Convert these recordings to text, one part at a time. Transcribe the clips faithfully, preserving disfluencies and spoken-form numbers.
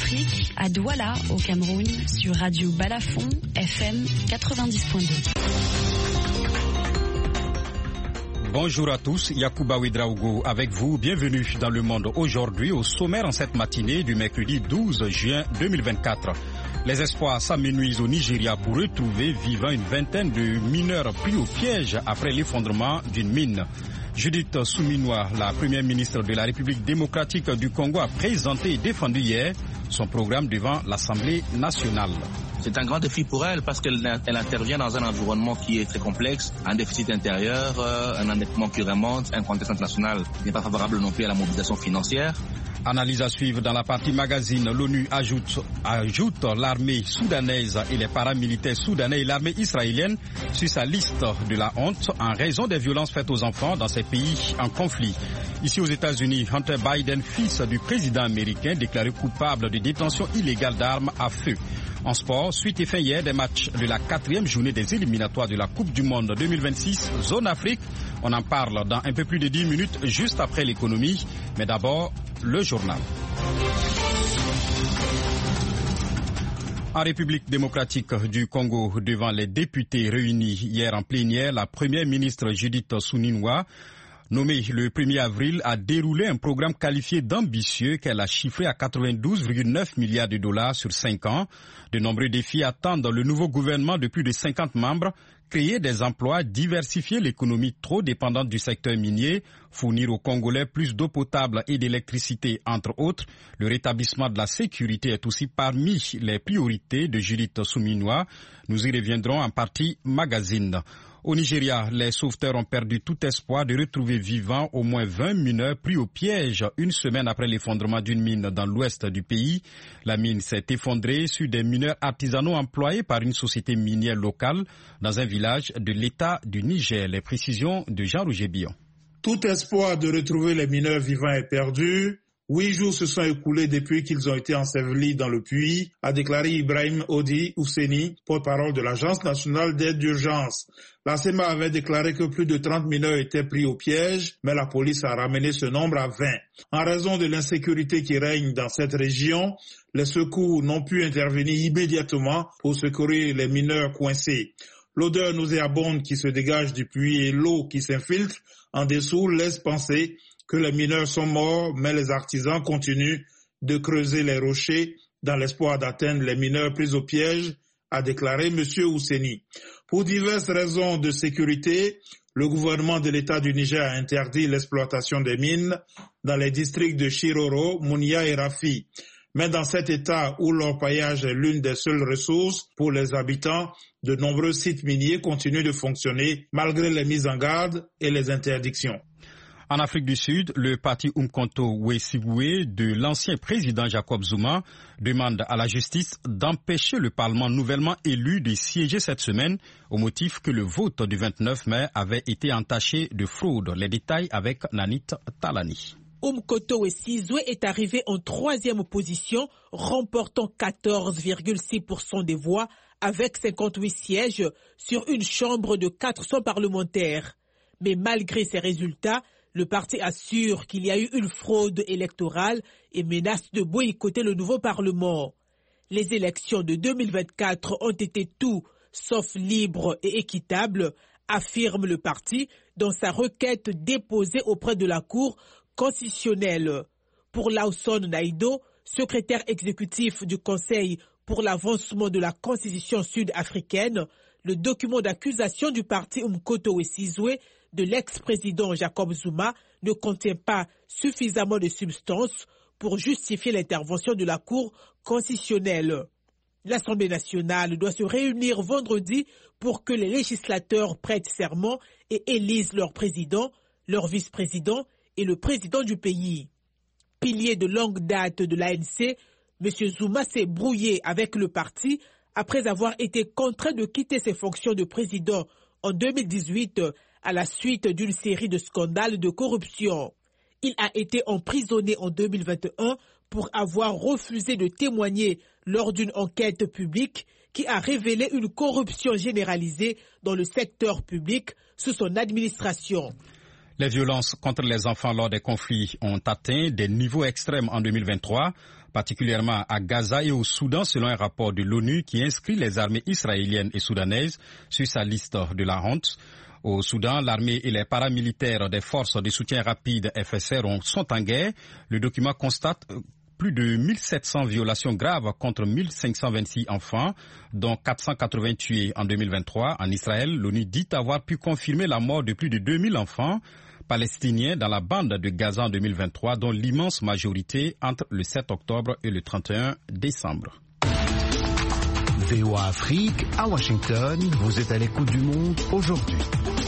Afrique, à Douala, au Cameroun, sur Radio Balafon, F M quatre-vingt-dix point deux. Bonjour à tous, Yacouba Ouedraogo avec vous. Bienvenue dans Le Monde aujourd'hui, au sommaire en cette matinée du mercredi douze juin deux mille vingt-quatre. Les espoirs s'amenuisent au Nigeria pour retrouver vivant une vingtaine de mineurs pris au piège après l'effondrement d'une mine. Judith Suminwa, la première ministre de la République démocratique du Congo, a présenté et défendu hier son programme devant l'Assemblée nationale. C'est un grand défi pour elle parce qu'elle elle intervient dans un environnement qui est très complexe, un déficit intérieur, euh, un endettement qui remonte, un contexte international qui n'est pas favorable non plus à la mobilisation financière. Analyse à suivre dans la partie magazine. L'ONU ajoute, ajoute l'armée soudanaise et les paramilitaires soudanais et l'armée israélienne sur sa liste de la honte en raison des violences faites aux enfants dans ces pays en conflit. Ici aux États-Unis, Hunter Biden, fils du président américain, déclaré coupable de détention illégale d'armes à feu. En sport, suite et fin hier des matchs de la quatrième journée des éliminatoires de la Coupe du Monde deux mille vingt-six, zone Afrique. On en parle dans un peu plus de dix minutes, juste après l'économie. Mais d'abord, le journal. En République démocratique du Congo, devant les députés réunis hier en plénière, la première ministre Judith Suminwa, nommée le premier avril, a déroulé un programme qualifié d'ambitieux qu'elle a chiffré à quatre-vingt-douze virgule neuf milliards de dollars sur cinq ans. De nombreux défis attendent le nouveau gouvernement de plus de cinquante membres. Créer des emplois, diversifier l'économie trop dépendante du secteur minier, fournir aux Congolais plus d'eau potable et d'électricité, entre autres. Le rétablissement de la sécurité est aussi parmi les priorités de Judith Suminwa. Nous y reviendrons en partie magazine. Au Nigeria, les sauveteurs ont perdu tout espoir de retrouver vivants au moins vingt mineurs pris au piège une semaine après l'effondrement d'une mine dans l'ouest du pays. La mine s'est effondrée sur des mineurs artisanaux employés par une société minière locale dans un village de l'État du Niger. Les précisions de Jean-Roger Billon. Tout espoir de retrouver les mineurs vivants est perdu. Huit jours se sont écoulés depuis qu'ils ont été ensevelis dans le puits, a déclaré Ibrahim Odi Ousseni, porte-parole de l'Agence nationale d'aide d'urgence. La C E M A avait déclaré que plus de trente mineurs étaient pris au piège, mais la police a ramené ce nombre à vingt. En raison de l'insécurité qui règne dans cette région, les secours n'ont pu intervenir immédiatement pour secourir les mineurs coincés. L'odeur nauséabonde qui se dégage du puits et l'eau qui s'infiltre en dessous laisse penser que les mineurs sont morts, mais les artisans continuent de creuser les rochers dans l'espoir d'atteindre les mineurs pris au piège, a déclaré M. Ousseni. Pour diverses raisons de sécurité, le gouvernement de l'État du Niger a interdit l'exploitation des mines dans les districts de Chiroro, Mounia et Rafi. Mais dans cet État où l'orpaillage est l'une des seules ressources pour les habitants, de nombreux sites miniers continuent de fonctionner malgré les mises en garde et les interdictions. En Afrique du Sud, le parti Umkhonto we-Sizwe de l'ancien président Jacob Zuma demande à la justice d'empêcher le Parlement nouvellement élu de siéger cette semaine au motif que le vote du vingt-neuf mai avait été entaché de fraude. Les détails avec Nanit Talani. Umkhonto we-Sizwe est arrivé en troisième position, remportant quatorze virgule six pour cent des voix avec cinquante-huit sièges sur une chambre de quatre cents parlementaires. Mais malgré ces résultats, le parti assure qu'il y a eu une fraude électorale et menace de boycotter le nouveau Parlement. Les élections de deux mille vingt-quatre ont été tout sauf libres et équitables, affirme le parti dans sa requête déposée auprès de la Cour constitutionnelle. Pour Lawson Naido, secrétaire exécutif du Conseil pour l'avancement de la Constitution sud-africaine, le document d'accusation du parti Umkhonto we-Sizwe de l'ex-président Jacob Zuma ne contient pas suffisamment de substance pour justifier l'intervention de la Cour constitutionnelle. L'Assemblée nationale doit se réunir vendredi pour que les législateurs prêtent serment et élisent leur président, leur vice-président et le président du pays. Pilier de longue date de l'A N C, M. Zuma s'est brouillé avec le parti après avoir été contraint de quitter ses fonctions de président en deux mille dix-huit à la suite d'une série de scandales de corruption. Il a été emprisonné en deux mille vingt et un pour avoir refusé de témoigner lors d'une enquête publique qui a révélé une corruption généralisée dans le secteur public sous son administration. Les violences contre les enfants lors des conflits ont atteint des niveaux extrêmes en deux mille vingt-trois. particulièrement à Gaza et au Soudan, selon un rapport de l'ONU qui inscrit les armées israéliennes et soudanaises sur sa liste de la honte. Au Soudan, l'armée et les paramilitaires des forces de soutien rapide F S R sont en guerre. Le document constate plus de mille sept cents violations graves contre mille cinq cent vingt-six enfants, dont quatre cent quatre-vingts tués en deux mille vingt-trois. En Israël, l'ONU dit avoir pu confirmer la mort de plus de deux mille enfants palestiniens dans la bande de Gaza en deux mille vingt-trois, dont l'immense majorité entre le sept octobre et le trente et un décembre. V O A Afrique, à Washington, vous êtes à l'écoute du monde aujourd'hui.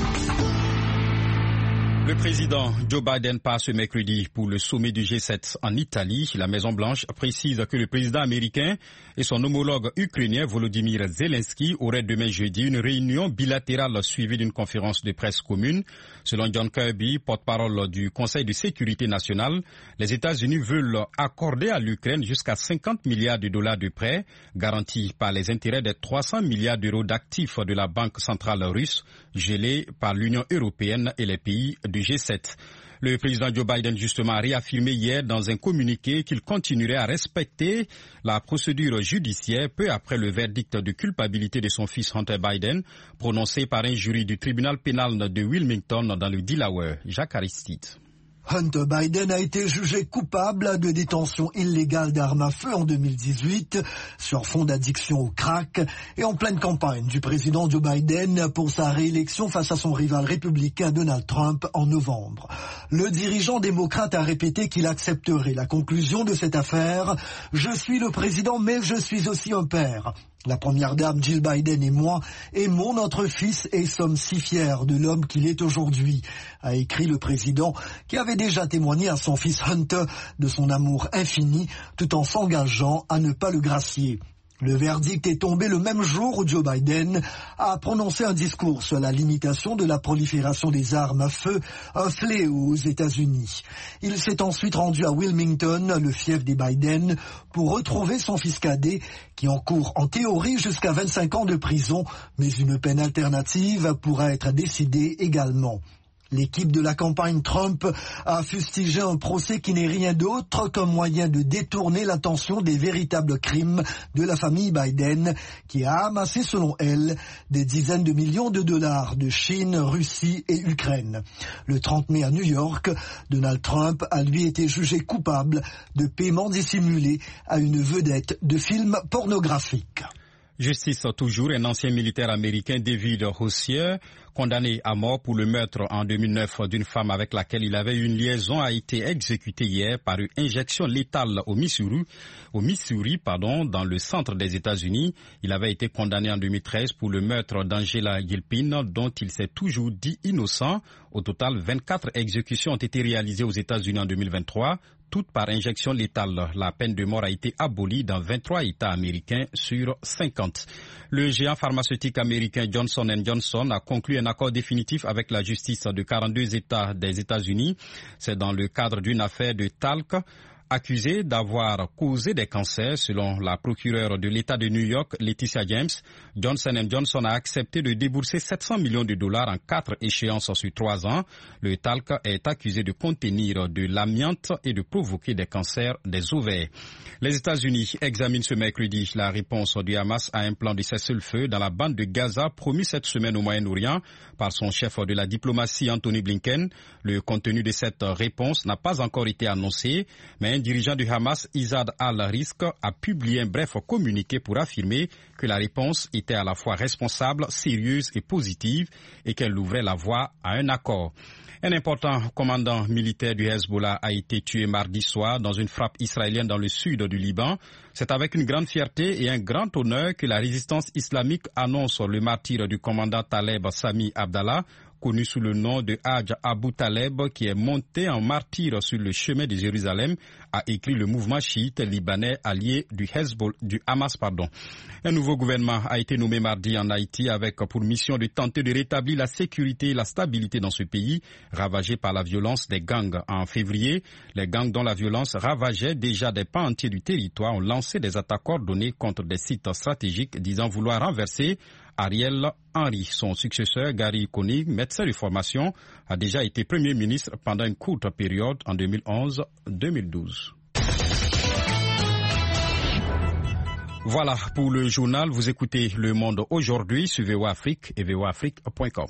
Le président Joe Biden part ce mercredi pour le sommet du G sept en Italie. La Maison-Blanche précise que le président américain et son homologue ukrainien Volodymyr Zelensky auraient demain jeudi une réunion bilatérale suivie d'une conférence de presse commune. Selon John Kirby, porte-parole du Conseil de sécurité nationale, les États-Unis veulent accorder à l'Ukraine jusqu'à cinquante milliards de dollars de prêts garantis par les intérêts des trois cents milliards d'euros d'actifs de la Banque centrale russe gelés par l'Union européenne et les pays du G sept. Le président Joe Biden, justement, a réaffirmé hier dans un communiqué qu'il continuerait à respecter la procédure judiciaire peu après le verdict de culpabilité de son fils Hunter Biden, prononcé par un jury du tribunal pénal de Wilmington dans le Delaware. Jacques Aristide. Hunter Biden a été jugé coupable de détention illégale d'armes à feu en deux mille dix-huit sur fond d'addiction au crack et en pleine campagne du président Joe Biden pour sa réélection face à son rival républicain Donald Trump en novembre. Le dirigeant démocrate a répété qu'il accepterait la conclusion de cette affaire. « Je suis le président, mais je suis aussi un père ». La première dame Jill Biden et moi aimons notre fils et sommes si fiers de l'homme qu'il est aujourd'hui, a écrit le président qui avait déjà témoigné à son fils Hunter de son amour infini tout en s'engageant à ne pas le gracier. Le verdict est tombé le même jour où Joe Biden a prononcé un discours sur la limitation de la prolifération des armes à feu, un fléau aux États-Unis. Il s'est ensuite rendu à Wilmington, le fief des Biden, pour retrouver son fils cadet qui encourt en théorie jusqu'à vingt-cinq ans de prison, mais une peine alternative pourra être décidée également. L'équipe de la campagne Trump a fustigé un procès qui n'est rien d'autre qu'un moyen de détourner l'attention des véritables crimes de la famille Biden, qui a amassé, selon elle, des dizaines de millions de dollars de Chine, Russie et Ukraine. Le trente mai à New York, Donald Trump a lui été jugé coupable de paiement dissimulé à une vedette de films pornographiques. Justice toujours, un ancien militaire américain, David Hossier, condamné à mort pour le meurtre en deux mille neuf d'une femme avec laquelle il avait eu une liaison, a été exécuté hier par une injection létale au Missouri, au Missouri, pardon, dans le centre des États-Unis. Il avait été condamné en deux mille treize pour le meurtre d'Angela Gilpin, dont il s'est toujours dit innocent. Au total, vingt-quatre exécutions ont été réalisées aux États-Unis en deux mille vingt-trois. Toutes par injection létale. La peine de mort a été abolie dans vingt-trois États américains sur cinquante. Le géant pharmaceutique américain Johnson and Johnson a conclu un accord définitif avec la justice de quarante-deux États des États-Unis. C'est dans le cadre d'une affaire de talc accusé d'avoir causé des cancers, selon la procureure de l'État de New York, Laetitia James. Johnson and Johnson a accepté de débourser sept cents millions de dollars en quatre échéances sur trois ans. Le talc est accusé de contenir de l'amiante et de provoquer des cancers des ovaires. Les États-Unis examinent ce mercredi la réponse du Hamas à un plan de cessez-le-feu dans la bande de Gaza promis cette semaine au Moyen-Orient par son chef de la diplomatie Anthony Blinken. Le contenu de cette réponse n'a pas encore été annoncé, mais un dirigeant du Hamas, Issad al-Risk, a publié un bref communiqué pour affirmer que la réponse était à la fois responsable, sérieuse et positive et qu'elle ouvrait la voie à un accord. Un important commandant militaire du Hezbollah a été tué mardi soir dans une frappe israélienne dans le sud du Liban. C'est avec une grande fierté et un grand honneur que la résistance islamique annonce le martyre du commandant Taleb Sami Abdallah, connu sous le nom de Hajj Abu Taleb, qui est monté en martyr sur le chemin de Jérusalem, a écrit le mouvement chiite libanais allié du Hezbollah, du Hamas, pardon. Un nouveau gouvernement a été nommé mardi en Haïti avec pour mission de tenter de rétablir la sécurité et la stabilité dans ce pays, ravagé par la violence des gangs. En février, les gangs dont la violence ravageait déjà des pans entiers du territoire ont lancé des attaques coordonnées contre des sites stratégiques, disant vouloir renverser Ariel Henry. Son successeur, Gary Koenig, médecin de formation, a déjà été Premier ministre pendant une courte période en deux mille onze deux mille douze. Voilà pour le journal. Vous écoutez Le Monde aujourd'hui sur V O A Afrique et V O A Afrique point com.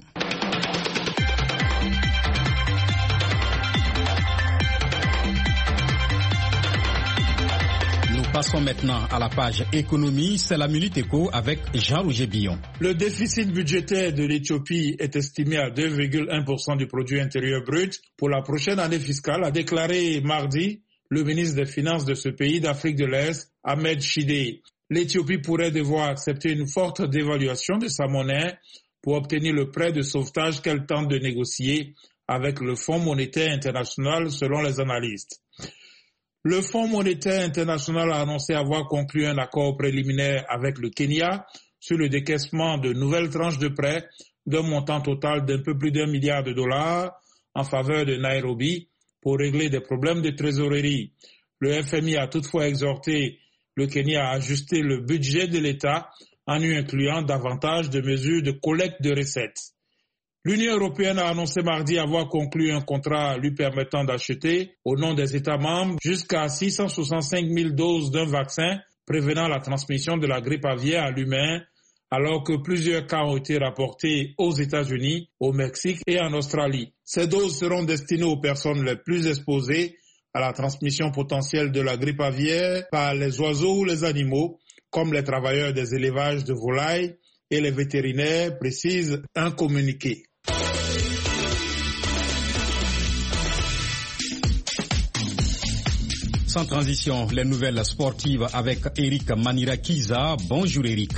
Nous passons maintenant à la page économie. C'est la Minute Éco avec Jean-Roger Billon. Le déficit budgétaire de l'Éthiopie est estimé à deux virgule un pour cent du produit intérieur brut pour la prochaine année fiscale, a déclaré mardi le ministre des Finances de ce pays d'Afrique de l'Est, Ahmed Shidé. L'Éthiopie pourrait devoir accepter une forte dévaluation de sa monnaie pour obtenir le prêt de sauvetage qu'elle tente de négocier avec le Fonds monétaire international selon les analystes. Le Fonds monétaire international a annoncé avoir conclu un accord préliminaire avec le Kenya sur le décaissement de nouvelles tranches de prêts d'un montant total d'un peu plus d'un milliard de dollars en faveur de Nairobi pour régler des problèmes de trésorerie. Le F M I a toutefois exhorté le Kenya à ajuster le budget de l'État en y incluant davantage de mesures de collecte de recettes. L'Union européenne a annoncé mardi avoir conclu un contrat lui permettant d'acheter, au nom des États membres, jusqu'à six cent soixante-cinq mille doses d'un vaccin prévenant la transmission de la grippe aviaire à l'humain, alors que plusieurs cas ont été rapportés aux États-Unis, au Mexique et en Australie. Ces doses seront destinées aux personnes les plus exposées à la transmission potentielle de la grippe aviaire par les oiseaux ou les animaux, comme les travailleurs des élevages de volailles et les vétérinaires, précise un communiqué. Sans transition, les nouvelles sportives avec Eric Manirakiza. Bonjour Eric.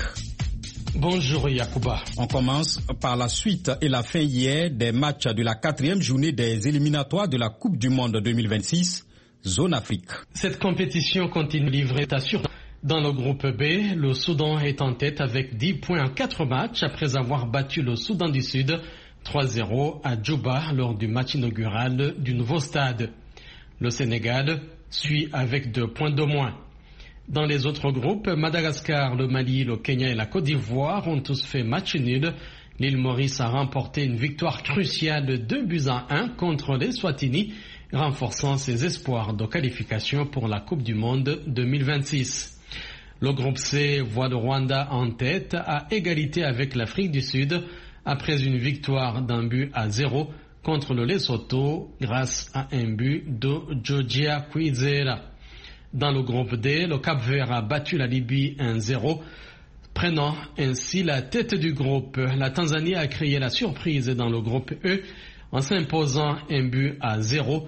Bonjour Yacouba. On commence par la suite et la fin hier des matchs de la quatrième journée des éliminatoires de la Coupe du Monde deux mille vingt-six, Zone Afrique. Cette compétition continue de livrer assure. Dans le groupe B, le Soudan est en tête avec dix points en quatre matchs après avoir battu le Soudan du Sud trois zéro à Djouba lors du match inaugural du nouveau stade. Le Sénégal suit avec deux points de moins. Dans les autres groupes, Madagascar, le Mali, le Kenya et la Côte d'Ivoire ont tous fait match nul. L'île Maurice a remporté une victoire cruciale de deux buts à un contre les Swatini, renforçant ses espoirs de qualification pour la Coupe du Monde deux mille vingt-six. Le groupe C voit le Rwanda en tête à égalité avec l'Afrique du Sud après une victoire d'un but à zéro contre le Lesotho grâce à un but de Georgia Kwizera. Dans le groupe D, le Cap-Vert a battu la Libye un zéro, prenant ainsi la tête du groupe. La Tanzanie a créé la surprise dans le groupe E en s'imposant un but à zéro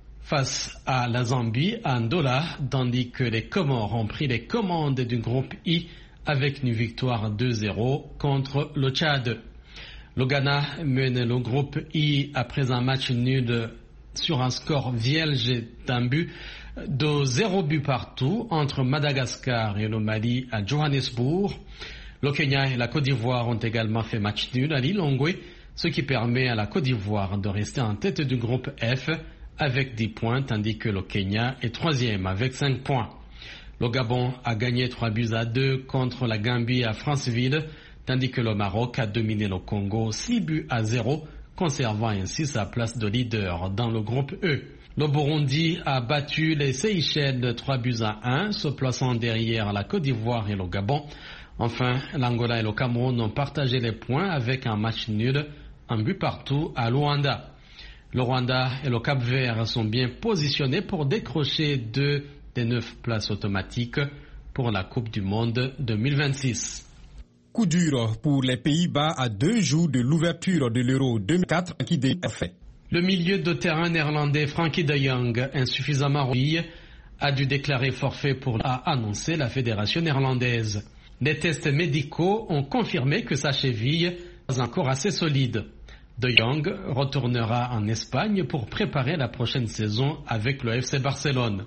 face à la Zambie à Ndola, tandis que les Comores ont pris les commandes du groupe I avec une victoire deux zéro contre le Tchad. Le Ghana mène le groupe I après un match nul sur un score vierge d'un but de zéro but partout entre Madagascar et le Mali à Johannesburg. Le Kenya et la Côte d'Ivoire ont également fait match nul à Lilongwe, ce qui permet à la Côte d'Ivoire de rester en tête du groupe F avec dix points, tandis que le Kenya est troisième avec cinq points. Le Gabon a gagné trois buts à deux contre la Gambie à Franceville, tandis que le Maroc a dominé le Congo six buts à zéro, conservant ainsi sa place de leader dans le groupe E. Le Burundi a battu les Seychelles trois buts à un, se plaçant derrière la Côte d'Ivoire et le Gabon. Enfin, l'Angola et le Cameroun ont partagé les points avec un match nul, un but partout à Luanda. Le Rwanda et le Cap-Vert sont bien positionnés pour décrocher deux des neuf places automatiques pour la Coupe du Monde deux mille vingt-six. Coup dur pour les Pays-Bas à deux jours de l'ouverture de l'Euro deux mille quatre qui est fait. Le milieu de terrain néerlandais Frankie de Jong, insuffisamment remis, a dû déclarer forfait pour a annoncé la fédération néerlandaise. Les tests médicaux ont confirmé que sa cheville est encore assez solide. De Jong retournera en Espagne pour préparer la prochaine saison avec le F C Barcelone.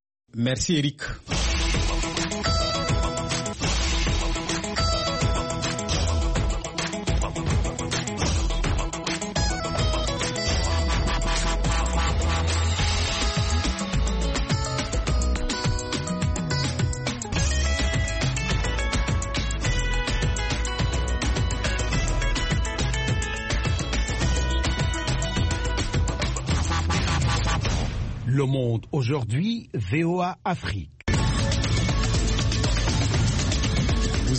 Merci Eric. Le Monde aujourd'hui, V O A Afrique.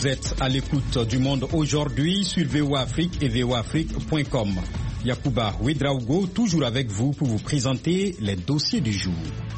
Vous êtes à l'écoute du Monde aujourd'hui sur V O A Afrique et V O A Afrique point com. Yacouba Ouedraogo, toujours avec vous pour vous présenter les dossiers du jour.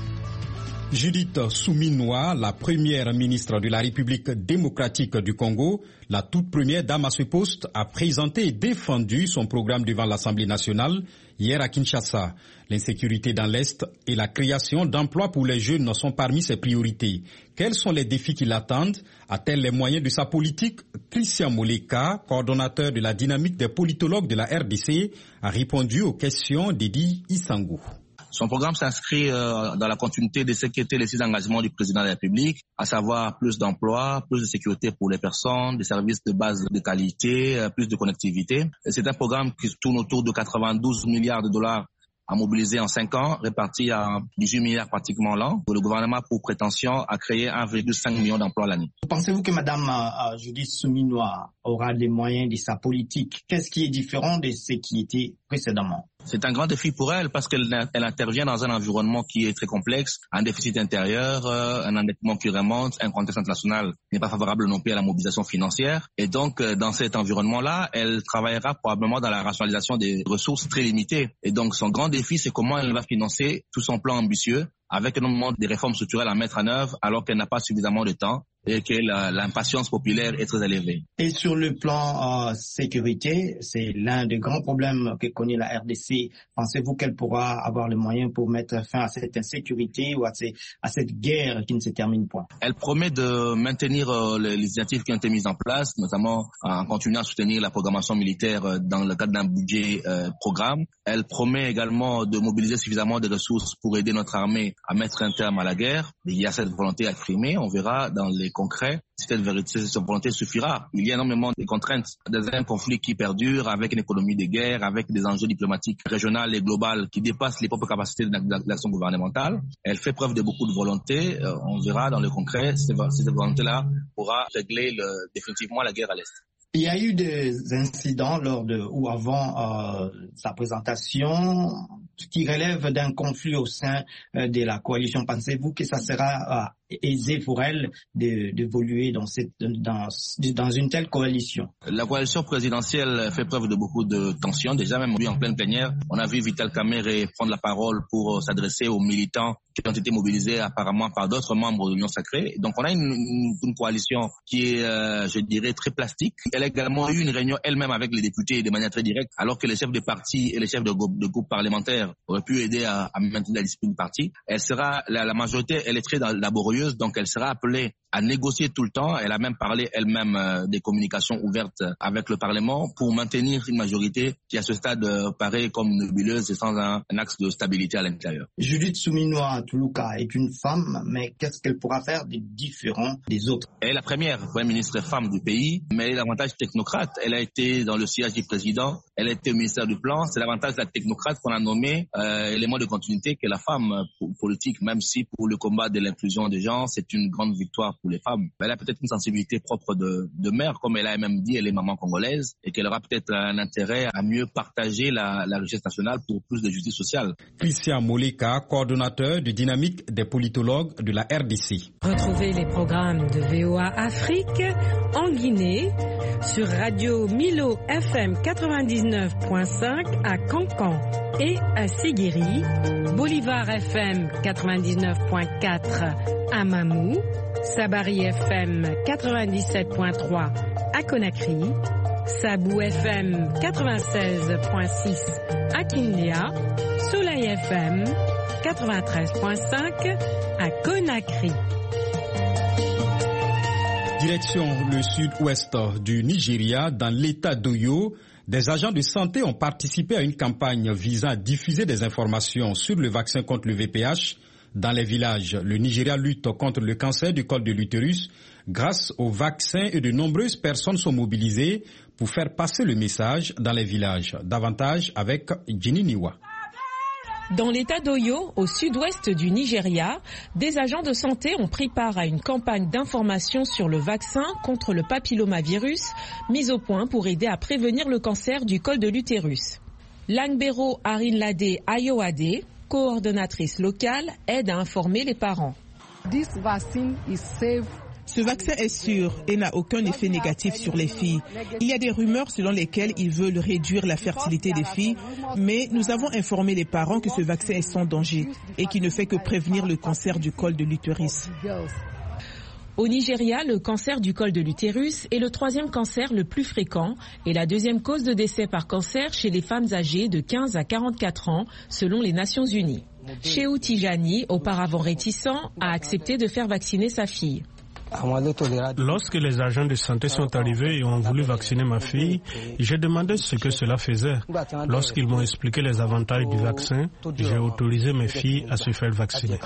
Judith Suminwa, la première ministre de la République démocratique du Congo, la toute première dame à ce poste, a présenté et défendu son programme devant l'Assemblée nationale hier à Kinshasa. L'insécurité dans l'Est et la création d'emplois pour les jeunes sont parmi ses priorités. Quels sont les défis qui l'attendent? A-t-elle les moyens de sa politique? Christian Moleka, coordonnateur de la dynamique des politologues de la R D C, a répondu aux questions d'Edi Isangou. Son programme s'inscrit euh, dans la continuité de ce qui étaient les six engagements du président de la République, à savoir plus d'emplois, plus de sécurité pour les personnes, des services de base de qualité, euh, plus de connectivité. Et c'est un programme qui tourne autour de quatre-vingt-douze milliards de dollars à mobiliser en cinq ans, répartis à dix-huit milliards pratiquement l'an. Le gouvernement a pour prétention à créer un virgule cinq million d'emplois l'année. Pensez-vous que Mme euh, Judith Suminwa aura les moyens de sa politique? Qu'est-ce qui est différent de ce qui était précédemment? C'est un grand défi pour elle parce qu'elle elle intervient dans un environnement qui est très complexe, un déficit intérieur, euh, un endettement qui remonte, un contexte international qui n'est pas favorable non plus à la mobilisation financière. Et donc, euh, dans cet environnement-là, elle travaillera probablement dans la rationalisation des ressources très limitées. Et donc, son grand défi, c'est comment elle va financer tout son plan ambitieux avec énormément de réformes structurelles à mettre en œuvre alors qu'elle n'a pas suffisamment de temps et que la, l'impatience populaire est très élevée. Et sur le plan euh, sécurité, c'est l'un des grands problèmes que connaît la R D C. Pensez-vous qu'elle pourra avoir les moyens pour mettre fin à cette insécurité ou à, ces, à cette guerre qui ne se termine point? Elle promet de maintenir euh, les, les initiatives qui ont été mises en place, notamment en continuant à soutenir la programmation militaire euh, dans le cadre d'un budget euh, programme. Elle promet également de mobiliser suffisamment de ressources pour aider notre armée à mettre un terme à la guerre. Il y a cette volonté à exprimer. On verra dans les concret, si cette vérité, cette volonté suffira. Il y a énormément de contraintes dans un conflit qui perdure avec une économie de guerre, avec des enjeux diplomatiques régionaux et globaux qui dépassent les propres capacités d'action gouvernementale. Elle fait preuve de beaucoup de volonté. On verra dans le concret si cette volonté-là pourra régler le, définitivement la guerre à l'Est. Il y a eu des incidents lors de ou avant euh, sa présentation qui relèvent d'un conflit au sein euh, de la coalition. Pensez-vous que ça sera euh, aisé pour elle de, d'évoluer dans, cette, dans, dans une telle coalition? La coalition présidentielle fait preuve de beaucoup de tensions. Déjà même en pleine plénière, on a vu Vital Kamerhe prendre la parole pour s'adresser aux militants qui ont été mobilisés apparemment par d'autres membres de l'Union Sacrée. Donc on a une, une, une coalition qui est, euh, je dirais, très plastique. Elle a également eu une réunion elle-même avec les députés de manière très directe, alors que les chefs de parti et les chefs de groupe, de groupe parlementaires auraient pu aider à, à maintenir la discipline du parti. Elle sera, la, la majorité, elle est très laborieuse, donc elle sera appelée à négocier tout le temps. Elle a même parlé elle-même euh, des communications ouvertes avec le Parlement pour maintenir une majorité qui à ce stade euh, paraît comme nébuleuse et sans un, un axe de stabilité à l'intérieur. Judith Suminwa Tuluka est une femme, mais qu'est-ce qu'elle pourra faire de différent des autres? Elle est la première première ministre femme du pays, mais elle est davantage technocrate. Elle a été dans le sillage du président, elle a été au ministère du Plan. C'est davantage la technocrate qu'on a nommé euh, élément de continuité que la femme euh, politique, même si pour le combat de l'inclusion des gens, c'est une grande victoire pour les femmes. Elle a peut-être une sensibilité propre de, de mère, comme elle a même dit, elle est maman congolaise, et qu'elle aura peut-être un intérêt à mieux partager la, la richesse nationale pour plus de justice sociale. Christian Moleka, coordonnateur de dynamique des politologues de la R D C. Retrouvez les programmes de V O A Afrique en Guinée sur Radio Milo F M quatre-vingt-dix-neuf point cinq à Cancan et à Séguéri, Bolivar F M quatre-vingt-dix-neuf point quatre à Mamou, Sabari F M quatre-vingt-dix-sept point trois à Conakry, Sabou F M quatre-vingt-seize point six à Kindia, Soleil F M quatre-vingt-treize point cinq à Conakry. Direction le sud-ouest du Nigeria, dans l'état d'Oyo, des agents de santé ont participé à une campagne visant à diffuser des informations sur le vaccin contre le V P H dans les villages. Le Nigeria lutte contre le cancer du col de l'utérus grâce au vaccin et de nombreuses personnes sont mobilisées pour faire passer le message dans les villages. Davantage avec Jenny Niwa. Dans l'état d'Oyo, au sud-ouest du Nigeria, des agents de santé ont pris part à une campagne d'information sur le vaccin contre le papillomavirus, mise au point pour aider à prévenir le cancer du col de l'utérus. Langbero Arinlade Ayoade, coordonnatrice locale, aide à informer les parents. This vaccine is safe Ce vaccin est sûr et n'a aucun effet négatif sur les filles. Il y a des rumeurs selon lesquelles ils veulent réduire la fertilité des filles, mais nous avons informé les parents que ce vaccin est sans danger et qui ne fait que prévenir le cancer du col de l'utérus. Au Nigeria, le cancer du col de l'utérus est le troisième cancer le plus fréquent et la deuxième cause de décès par cancer chez les femmes âgées de quinze à quarante-quatre ans, selon les Nations Unies. Shehu Tijani, auparavant réticent, a accepté de faire vacciner sa fille. Lorsque les agents de santé sont arrivés et ont voulu vacciner ma fille, j'ai demandé ce que cela faisait. Lorsqu'ils m'ont expliqué les avantages du vaccin, j'ai autorisé mes filles à se faire vacciner.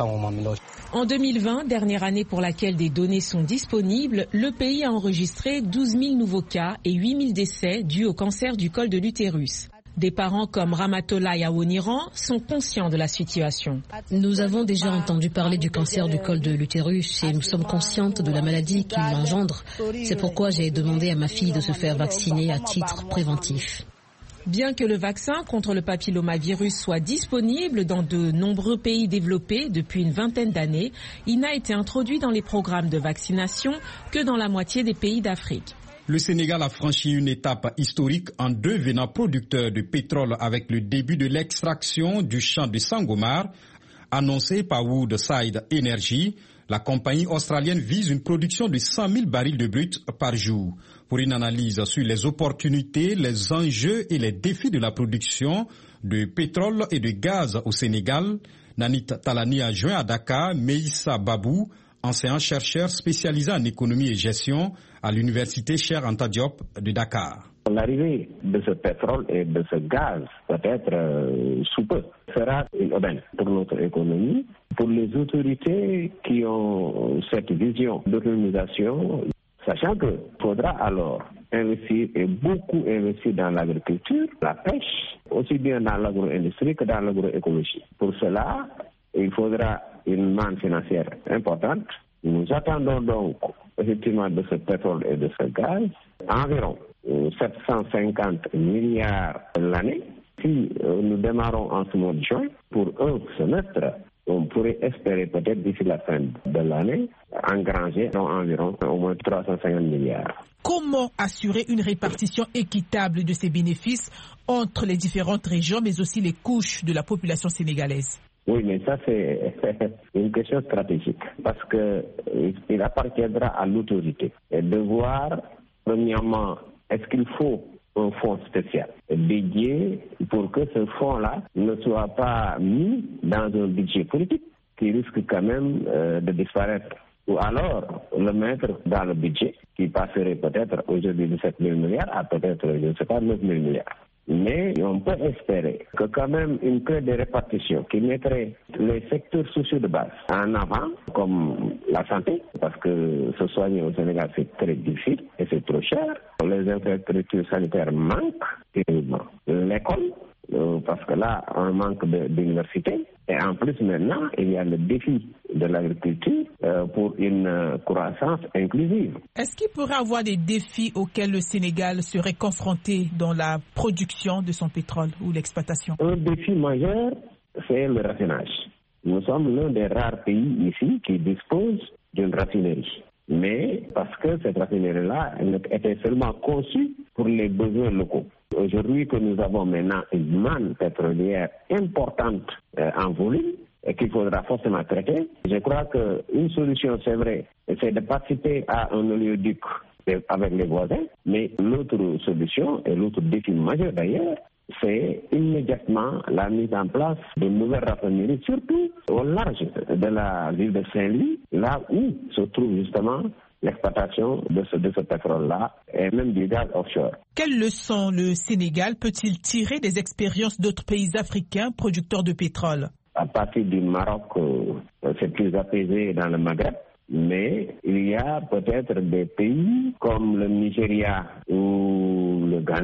En deux mille vingt, dernière année pour laquelle des données sont disponibles, le pays a enregistré douze mille nouveaux cas et huit mille décès dus au cancer du col de l'utérus. Des parents comme Ramatola Yawoniran sont conscients de la situation. Nous avons déjà entendu parler du cancer du col de l'utérus et nous sommes conscientes de la maladie qu'il engendre. C'est pourquoi j'ai demandé à ma fille de se faire vacciner à titre préventif. Bien que le vaccin contre le papillomavirus soit disponible dans de nombreux pays développés depuis une vingtaine d'années, il n'a été introduit dans les programmes de vaccination que dans la moitié des pays d'Afrique. Le Sénégal a franchi une étape historique en devenant producteur de pétrole avec le début de l'extraction du champ de Sangomar. Annoncé par Woodside Energy, la compagnie australienne vise une production de cent mille barils de brut par jour. Pour une analyse sur les opportunités, les enjeux et les défis de la production de pétrole et de gaz au Sénégal, Nanit Talani a joint à Dakar Meïssa Babou, enseignant-chercheur spécialisé en économie et gestion à l'université Cheikh Anta Diop de Dakar. L'arrivée de ce pétrole et de ce gaz, peut-être euh, sous peu, sera une aubaine pour notre économie, pour les autorités qui ont cette vision d'autonomisation, sachant qu'il faudra alors investir et beaucoup investir dans l'agriculture, la pêche, aussi bien dans l'agro-industrie que dans l'agroécologie. Pour cela, il faudra une manne financière importante. Nous attendons donc effectivement de ce pétrole et de ce gaz environ sept cent cinquante milliards l'année. Si euh, nous démarrons en ce mois de juin, pour un semestre, on pourrait espérer peut-être d'ici la fin de l'année engranger environ au moins trois cent cinquante milliards. Comment assurer une répartition équitable de ces bénéfices entre les différentes régions, mais aussi les couches de la population sénégalaise? Oui, mais ça c'est une question stratégique parce que il appartiendra à l'autorité de voir, premièrement, est-ce qu'il faut un fonds spécial dédié pour que ce fonds-là ne soit pas mis dans un budget politique qui risque quand même euh, de disparaître. Ou alors le mettre dans le budget qui passerait peut-être aujourd'hui de sept mille milliards à peut-être, je ne sais pas, neuf mille milliards. Mais on peut espérer que quand même une clé de répartition qui mettrait les secteurs sociaux de base en avant, comme la santé, parce que se soigner au Sénégal c'est très difficile et c'est trop cher. Les infrastructures sanitaires manquent terriblement. L'école, euh, parce que là on manque d'université. Et en plus maintenant, il y a le défi de l'agriculture euh, pour une euh, croissance inclusive. Est-ce qu'il pourrait avoir des défis auxquels le Sénégal serait confronté dans la production de son pétrole ou l'exploitation? Un défi majeur, c'est le raffinage. Nous sommes l'un des rares pays ici qui dispose d'une raffinerie. Mais parce que cette raffinerie-là était seulement conçue pour les besoins locaux. Aujourd'hui que nous avons maintenant une manne pétrolière importante euh, en volume et qu'il faudra forcément traiter, je crois qu'une solution, c'est vrai, c'est de participer à un oléoduc avec les voisins, mais l'autre solution et l'autre défi majeur d'ailleurs, c'est immédiatement la mise en place de nouvelles raffineries, surtout au large de la ville de Saint-Louis, là où se trouve justement l'exploitation de ce, de ce pétrole-là et même du gaz offshore. Quelles leçons le Sénégal peut-il tirer des expériences d'autres pays africains producteurs de pétrole? À partir du Maroc, euh, c'est plus apaisé dans le Maghreb, mais il y a peut-être des pays comme le Nigeria ou le Ghana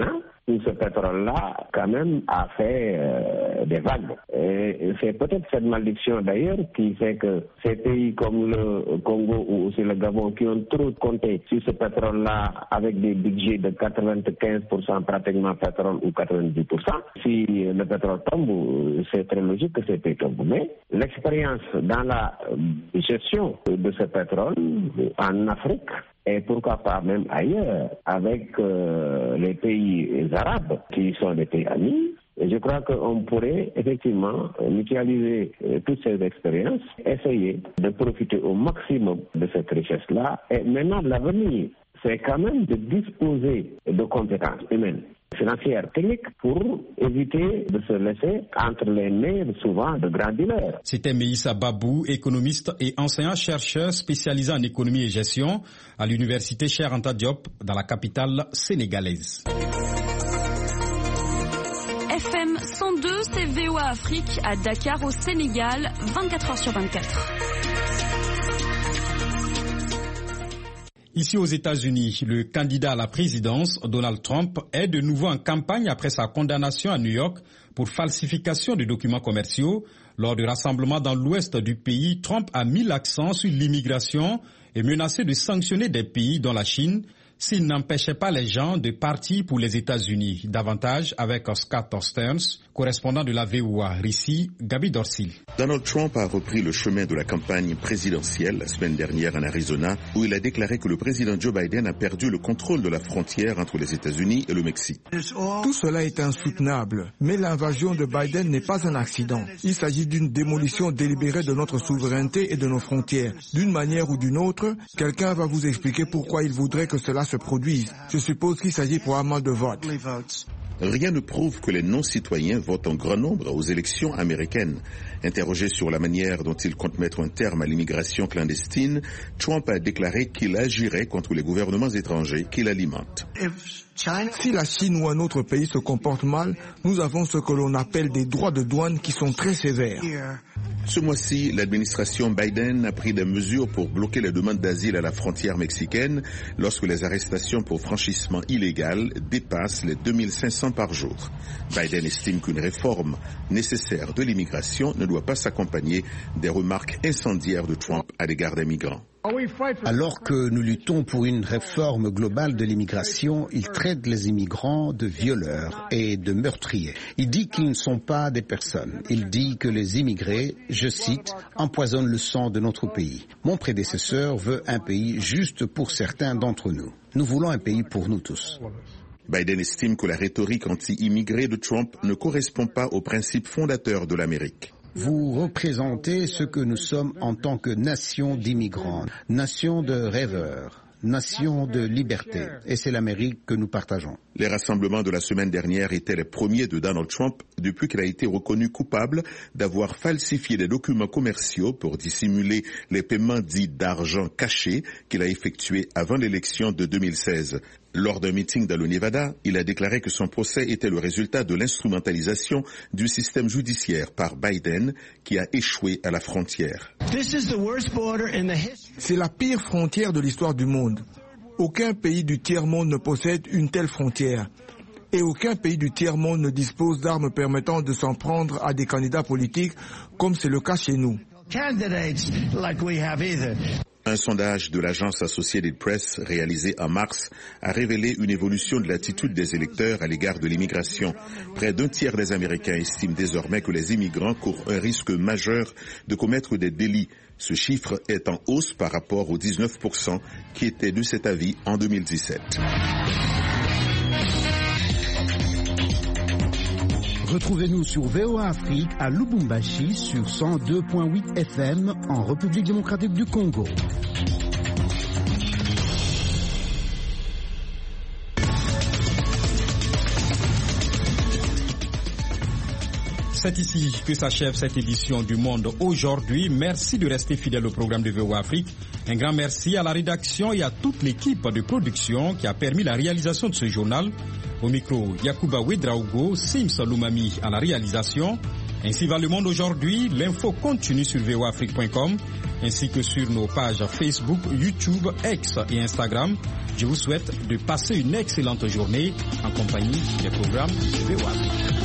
tout ce pétrole-là, quand même, a fait euh, des vagues. Et c'est peut-être cette malédiction, d'ailleurs, qui fait que ces pays comme le Congo ou aussi le Gabon, qui ont trop compté sur ce pétrole-là avec des budgets de quatre-vingt-quinze pour cent pratiquement pétrole ou quatre-vingt-dix pour cent, si le pétrole tombe, c'est très logique que ces pays tombent. Mais l'expérience dans la gestion de ce pétrole en Afrique, et pourquoi pas même ailleurs, avec euh, les pays arabes qui sont des pays amis, et je crois qu'on pourrait effectivement mutualiser euh, toutes ces expériences, essayer de profiter au maximum de cette richesse-là. Et maintenant, l'avenir, c'est quand même de disposer de compétences humaines, financières, techniques, pour éviter de se laisser entre les mains souvent de grands dealers. C'était Meïssa Babou, économiste et enseignant-chercheur spécialisé en économie et gestion à l'université Cheikh Anta Diop dans la capitale sénégalaise. F M cent deux, c'est V O A Afrique à Dakar au Sénégal, vingt-quatre heures sur vingt-quatre. Ici aux États-Unis, le candidat à la présidence, Donald Trump, est de nouveau en campagne après sa condamnation à New York pour falsification de documents commerciaux. Lors du rassemblement dans l'ouest du pays, Trump a mis l'accent sur l'immigration et menacé de sanctionner des pays dont la Chine s'il n'empêchait pas les gens de partir pour les États-Unis. Davantage avec Scott Stearns, correspondant de la V O A. Ici, Gabi Dorsil. Donald Trump a repris le chemin de la campagne présidentielle la semaine dernière en Arizona, où il a déclaré que le président Joe Biden a perdu le contrôle de la frontière entre les États-Unis et le Mexique. Tout cela est insoutenable, mais l'invasion de Biden n'est pas un accident. Il s'agit d'une démolition délibérée de notre souveraineté et de nos frontières. D'une manière ou d'une autre, quelqu'un va vous expliquer pourquoi il voudrait que cela se produise. Je suppose qu'il s'agit probablement de vote. Rien ne prouve que les non-citoyens votent en grand nombre aux élections américaines. Interrogé sur la manière dont il compte mettre un terme à l'immigration clandestine, Trump a déclaré qu'il agirait contre les gouvernements étrangers qui l'alimentent. Si la Chine ou un autre pays se comporte mal, nous avons ce que l'on appelle des droits de douane qui sont très sévères. Ce mois-ci, l'administration Biden a pris des mesures pour bloquer les demandes d'asile à la frontière mexicaine lorsque les arrestations pour franchissement illégal dépassent les deux mille cinq cents par jour. Biden estime qu'une réforme nécessaire de l'immigration ne doit pas s'accompagner des remarques incendiaires de Trump à l'égard des migrants. Alors que nous luttons pour une réforme globale de l'immigration, il traite les immigrants de violeurs et de meurtriers. Il dit qu'ils ne sont pas des personnes. Il dit que les immigrés, je cite, empoisonnent le sang de notre pays. Mon prédécesseur veut un pays juste pour certains d'entre nous. Nous voulons un pays pour nous tous. Biden estime que la rhétorique anti-immigrée de Trump ne correspond pas aux principes fondateurs de l'Amérique. Vous représentez ce que nous sommes en tant que nation d'immigrants, nation de rêveurs, nation de liberté. Et c'est l'Amérique que nous partageons. Les rassemblements de la semaine dernière étaient les premiers de Donald Trump depuis qu'il a été reconnu coupable d'avoir falsifié des documents commerciaux pour dissimuler les paiements dits d'argent caché qu'il a effectués avant l'élection de deux mille seize. Lors d'un meeting dans le Nevada, il a déclaré que son procès était le résultat de l'instrumentalisation du système judiciaire par Biden qui a échoué à la frontière. C'est la pire frontière de l'histoire du monde. Aucun pays du tiers-monde ne possède une telle frontière. Et aucun pays du tiers-monde ne dispose d'armes permettant de s'en prendre à des candidats politiques comme c'est le cas chez nous. Un sondage de l'agence Associated Press réalisé en mars a révélé une évolution de l'attitude des électeurs à l'égard de l'immigration. Près d'un tiers des Américains estiment désormais que les immigrants courent un risque majeur de commettre des délits. Ce chiffre est en hausse par rapport aux dix-neuf pour cent qui étaient de cet avis en deux mille dix-sept. Retrouvez-nous sur V O A Afrique à Lubumbashi sur cent deux virgule huit F M en République démocratique du Congo. C'est ici que s'achève cette édition du Monde aujourd'hui. Merci de rester fidèle au programme de V O A Afrique. Un grand merci à la rédaction et à toute l'équipe de production qui a permis la réalisation de ce journal. Au micro, Yacouba Ouedraogo, Sims Loumami à la réalisation. Ainsi va le monde aujourd'hui. L'info continue sur v o a afrique point com ainsi que sur nos pages Facebook, YouTube, X et Instagram. Je vous souhaite de passer une excellente journée en compagnie des programmes de V O A Afrique.